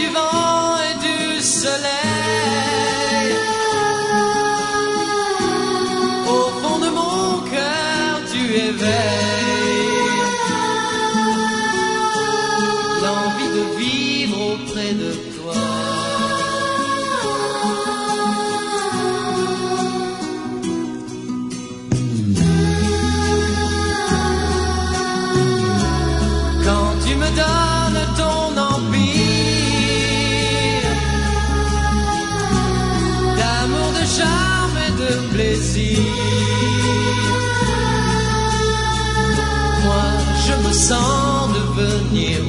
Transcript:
du vent et du soleil. Au fond de mon cœur, tu éveilles l'envie de vivre auprès de toi. Quand tu me donnes ton empire d'amour, de charme et de plaisir, moi je me sens devenir